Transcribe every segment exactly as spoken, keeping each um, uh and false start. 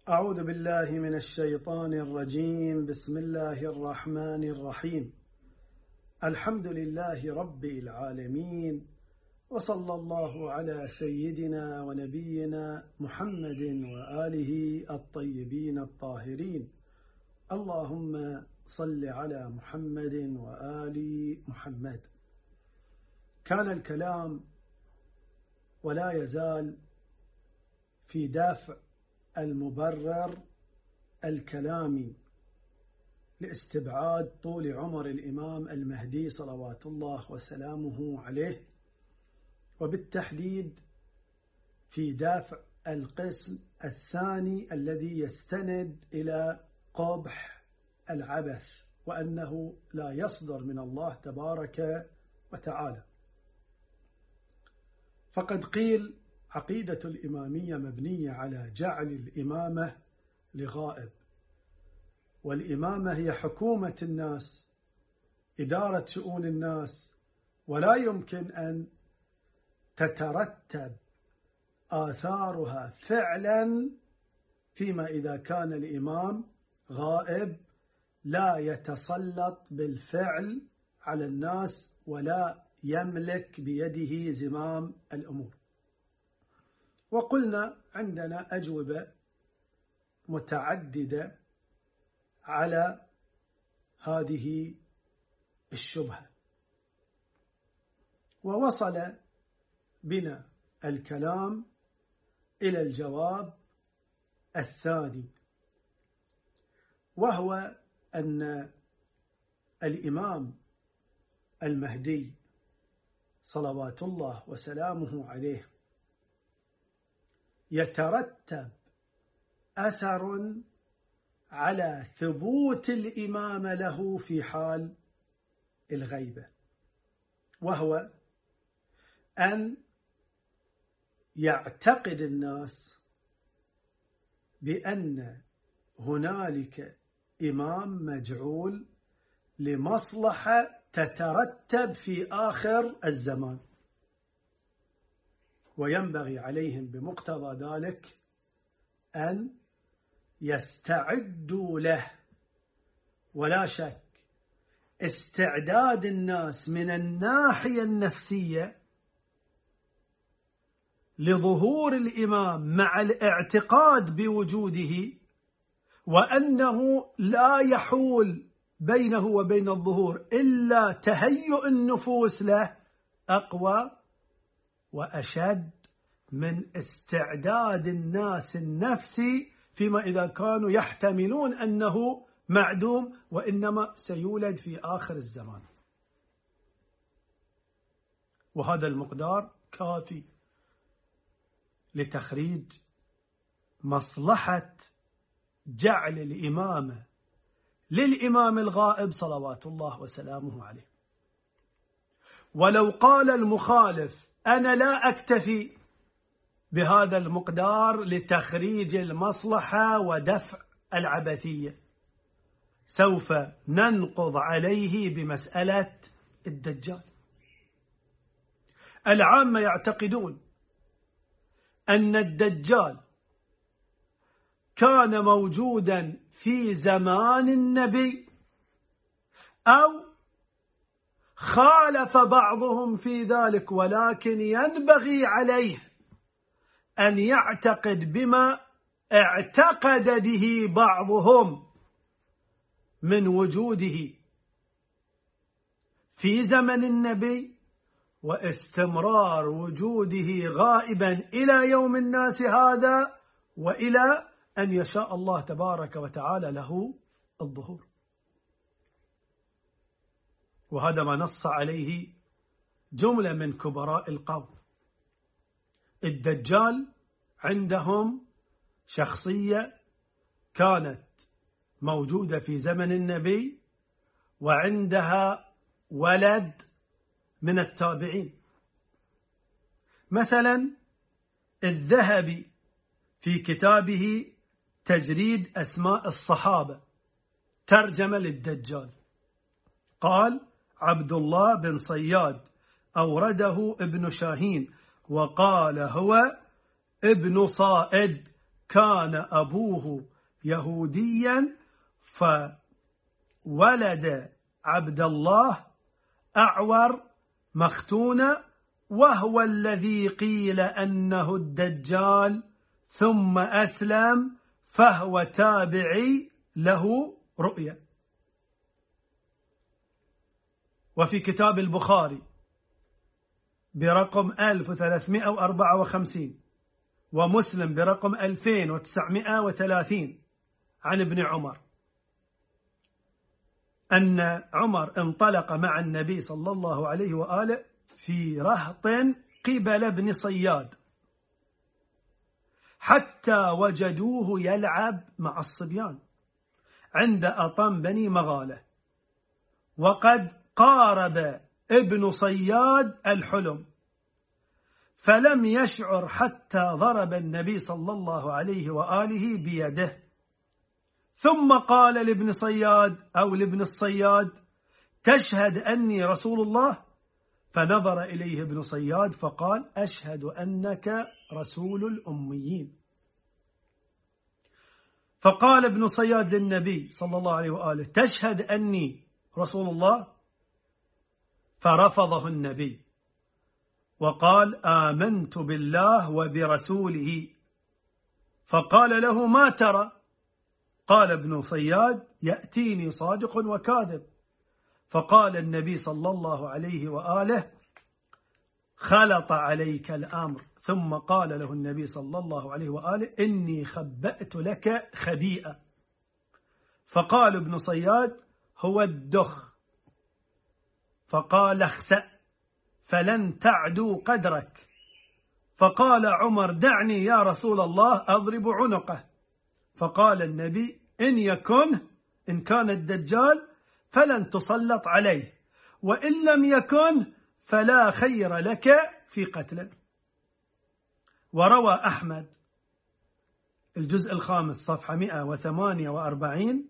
أعوذ بالله من الشيطان الرجيم. بسم الله الرحمن الرحيم. الحمد لله رب العالمين، وصلى الله على سيدنا ونبينا محمد وآله الطيبين الطاهرين. اللهم صل على محمد وآل محمد. كان الكلام ولا يزال في دافع المبرر الكلامي لاستبعاد طول عمر الإمام المهدي صلوات الله وسلامه عليه، وبالتحديد في دافع القسم الثاني الذي يستند إلى قبح العبث، وأنه لا يصدر من الله تبارك وتعالى. فقد قيل عقيدة الإمامية مبنية على جعل الإمامة لغائب، والإمامة هي حكومة الناس، إدارة شؤون الناس، ولا يمكن أن تترتب آثارها فعلا فيما إذا كان الإمام غائب لا يتسلط بالفعل على الناس ولا يملك بيده زمام الأمور. وقلنا عندنا أجوبة متعددة على هذه الشبهة، ووصل بنا الكلام إلى الجواب الثاني، وهو أن الإمام المهدي صلوات الله وسلامه عليه يترتب أثر على ثبوت الإمامة له في حال الغيبة، وهو أن يعتقد الناس بأن هنالك إمام مجعول لمصلحة تترتب في آخر الزمان، وينبغي عليهم بمقتضى ذلك أن يستعدوا له. ولا شك استعداد الناس من الناحية النفسية لظهور الإمام مع الاعتقاد بوجوده وأنه لا يحول بينه وبين الظهور إلا تهيؤ النفوس له أقوى وأشد من استعداد الناس النفسي فيما إذا كانوا يحتملون أنه معدوم وإنما سيولد في آخر الزمان. وهذا المقدار كافي لتخريج مصلحة جعل الإمامة للإمام الغائب صلوات الله وسلامه عليه. ولو قال المخالف أنا لا أكتفي بهذا المقدار لتخريج المصلحة ودفع العبثية، سوف ننقض عليه بمسألة الدجال. العامة يعتقدون أن الدجال كان موجودا في زمان النبي، أو خالف بعضهم في ذلك، ولكن ينبغي عليه أن يعتقد بما اعتقد به بعضهم من وجوده في زمن النبي واستمرار وجوده غائبا إلى يوم الناس هذا، وإلى أن يشاء الله تبارك وتعالى له الظهور. وهذا ما نص عليه جملة من كبراء القوم. الدجال عندهم شخصية كانت موجودة في زمن النبي، وعندها ولد من التابعين. مثلا الذهبي في كتابه تجريد أسماء الصحابة ترجم للدجال، قال عبد الله بن صياد أورده ابن شاهين، وقال هو ابن صائد كان أبوه يهوديا فولد عبد الله أعور مختونا، وهو الذي قيل أنه الدجال، ثم أسلم، فهو تابعي له رؤية. وفي كتاب البخاري برقم ألف وثلاثمائة وأربعة وخمسين ومسلم برقم ألفين وتسعمائة وثلاثين عن ابن عمر أن عمر انطلق مع النبي صلى الله عليه وآله في رهط قبل ابن صياد حتى وجدوه يلعب مع الصبيان عند أطم بني مغالة، وقد قارب ابن صياد الحلم، فلم يشعر حتى ضرب النبي صلى الله عليه وآله بيده، ثم قال لابن صياد أو لابن الصياد: تشهد أني رسول الله؟ فنظر إليه ابن صياد فقال: أشهد أنك رسول الأميين. فقال ابن صياد للنبي صلى الله عليه وآله: تشهد أني رسول الله؟ فرفضه النبي وقال: آمنت بالله وبرسوله. فقال له: ما ترى؟ قال ابن صياد: يأتيني صادق وكاذب. فقال النبي صلى الله عليه وآله: خلط عليك الأمر. ثم قال له النبي صلى الله عليه وآله: إني خبأت لك خبيئة. فقال ابن صياد: هو الدخ. فقال: اخسأ فلن تعدو قدرك. فقال عمر: دعني يا رسول الله أضرب عنقه. فقال النبي: إن يكن إن كان الدجال فلن تسلط عليه، وإن لم يكن فلا خير لك في قتله. وروى أحمد الجزء الخامس صفحة مئة وثمانية وأربعين،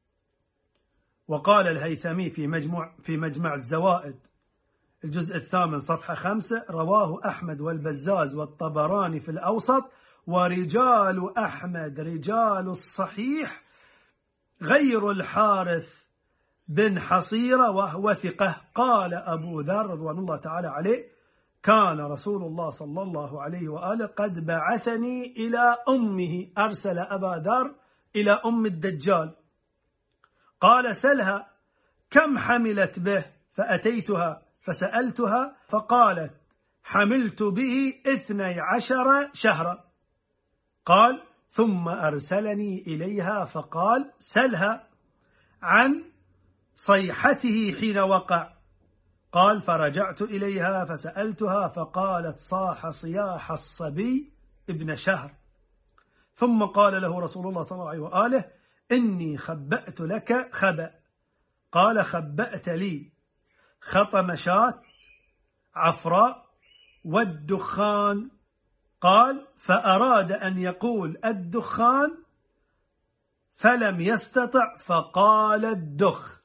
وقال الهيثمي في مجموع في مجمع الزوائد الجزء الثامن صفحة خمسة: رواه أحمد والبزاز والطبراني في الأوسط، ورجال أحمد رجال الصحيح غير الحارث بن حصيرة وهو ثقة. قال أبو ذر رضوان الله تعالى عليه: كان رسول الله صلى الله عليه وآله قد بعثني إلى أمه. أرسل أبا ذر إلى أم الدجال، قال: سلها كم حملت به؟ فأتيتها فسألتها فقالت: حملت به اثني عشر شهرا. قال: ثم أرسلني إليها فقال: سلها عن صيحته حين وقع. قال: فرجعت إليها فسألتها فقالت: صاح صياح الصبي ابن شهر. ثم قال له رسول الله صلى الله عليه وآله: إني خبأت لك خبأ. قال: خبأت لي خطم شاة عفراء والدخان. قال: فأراد أن يقول الدخان فلم يستطع فقال الدخ.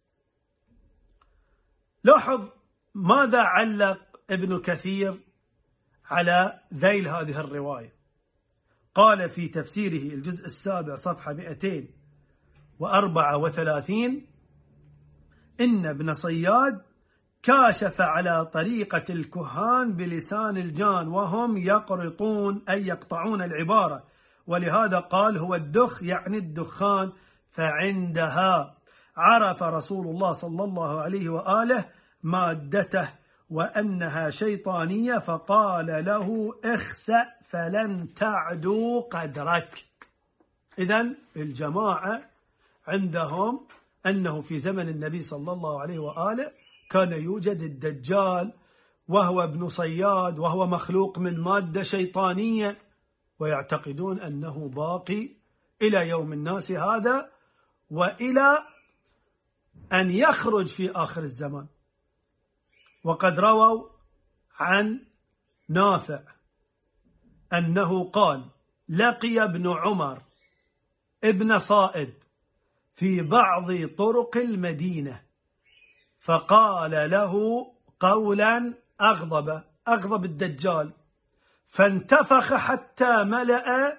لاحظ ماذا علق ابن كثير على ذيل هذه الرواية. قال في تفسيره الجزء السابع صفحة مئتين وأربعة وثلاثين: إن ابن صياد كاشف على طريقة الكهان بلسان الجان وهم يقرطون أي يقطعون العبارة، ولهذا قال هو الدخ يعني الدخان. فعندها عرف رسول الله صلى الله عليه وآله مادته وأنها شيطانية، فقال له: اخسأ فلن تعدو قدرك. إذن الجماعة عندهم أنه في زمن النبي صلى الله عليه وآله كان يوجد الدجال وهو ابن صياد وهو مخلوق من مادة شيطانية، ويعتقدون أنه باقي إلى يوم الناس هذا وإلى أن يخرج في آخر الزمان. وقد رووا عن نافع أنه قال: لقي ابن عمر ابن صائد في بعض طرق المدينة فقال له قولا أغضب أغضب الدجال، فانتفخ حتى ملأ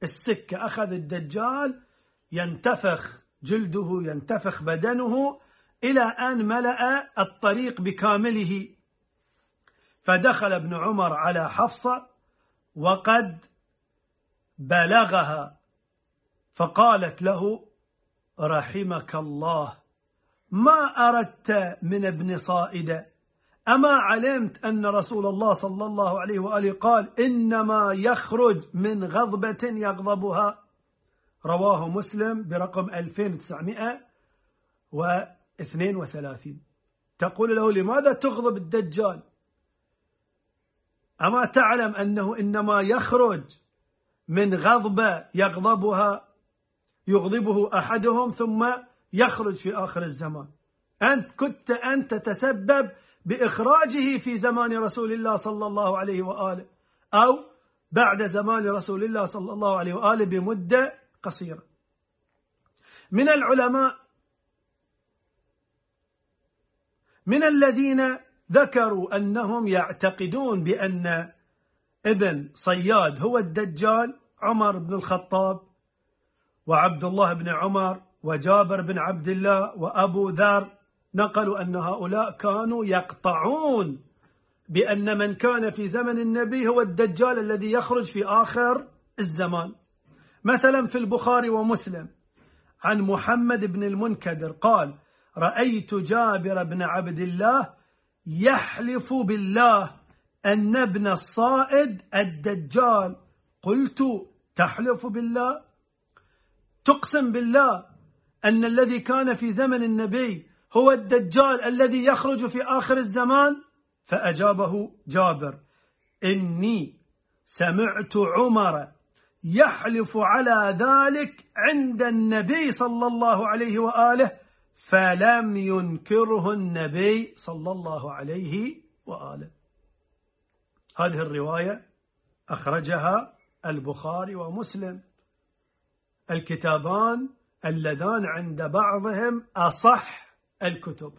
السكة، أخذ الدجال ينتفخ جلده، ينتفخ بدنه إلى أن ملأ الطريق بكامله. فدخل ابن عمر على حفصة وقد بلغها، فقالت له: رحمك الله، ما أردت من ابن صائدة؟ أما علمت أن رسول الله صلى الله عليه وآله قال: إنما يخرج من غضبة يغضبها. رواه مسلم برقم ألفين وتسعمائة واثنين وثلاثين. تقول له: لماذا تغضب الدجال؟ أما تعلم أنه إنما يخرج من غضبة يغضبها، يغضبه أحدهم ثم يخرج في آخر الزمان. أنت كنت أنت تتسبب بإخراجه في زمان رسول الله صلى الله عليه وآله، أو بعد زمان رسول الله صلى الله عليه وآله بمدة قصيرة. من العلماء من الذين ذكروا أنهم يعتقدون بأن ابن صياد هو الدجال عمر بن الخطاب وعبد الله بن عمر وجابر بن عبد الله وأبو ذر، نقلوا أن هؤلاء كانوا يقطعون بأن من كان في زمن النبي هو الدجال الذي يخرج في آخر الزمان. مثلا في البخاري ومسلم عن محمد بن المنكدر قال: رأيت جابر بن عبد الله يحلف بالله أن ابن الصائد الدجال. قلت: تحلف بالله؟ تقسم بالله أن الذي كان في زمن النبي هو الدجال الذي يخرج في آخر الزمان؟ فأجابه جابر: إني سمعت عمر يحلف على ذلك عند النبي صلى الله عليه وآله، فلم ينكره النبي صلى الله عليه وآله. هذه الرواية أخرجها البخاري ومسلم، الكتابان اللذان عند بعضهم أصح الكتب.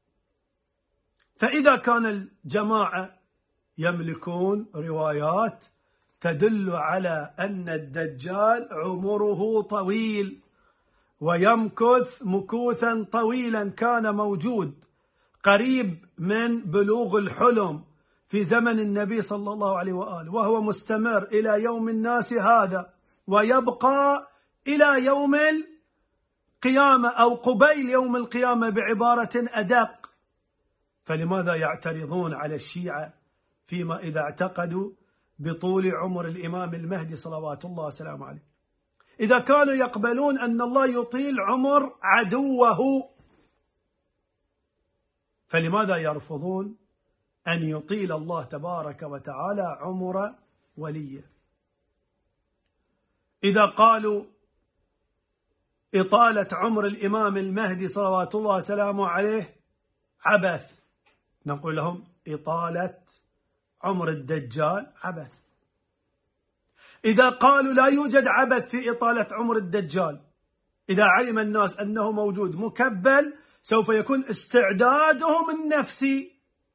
فإذا كان الجماعة يملكون روايات تدل على أن الدجال عمره طويل ويمكث مكوثا طويلا، كان موجود قريب من بلوغ الحلم في زمن النبي صلى الله عليه وآله، وهو مستمر إلى يوم الناس هذا، ويبقى إلى يوم القيامة أو قبيل يوم القيامة بعبارة أدق. فلماذا يعترضون على الشيعة فيما إذا اعتقدوا بطول عمر الإمام المهدي صلوات الله وسلامه عليه؟ إذا كانوا يقبلون أن الله يطيل عمر عدوه، فلماذا يرفضون أن يطيل الله تبارك وتعالى عمر وليه؟ إذا قالوا إطالة عمر الإمام المهدي صلوات الله وسلامه عليه عبث، نقول لهم إطالة عمر الدجال عبث. إذا قالوا لا يوجد عبث في إطالة عمر الدجال، إذا علم الناس أنه موجود مكبل، سوف يكون استعدادهم النفسي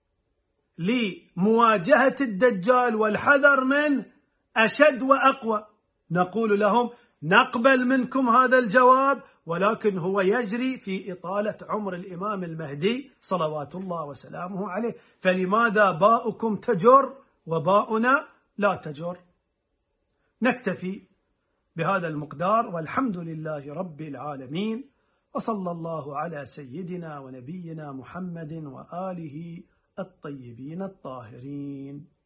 لمواجهة الدجال والحذر منه أشد وأقوى. نقول لهم: نقبل منكم هذا الجواب، ولكن هو يجري في إطالة عمر الإمام المهدي صلوات الله وسلامه عليه. فلماذا باؤكم تجر وباؤنا لا تجر؟ نكتفي بهذا المقدار، والحمد لله رب العالمين، وصلى الله على سيدنا ونبينا محمد وآله الطيبين الطاهرين.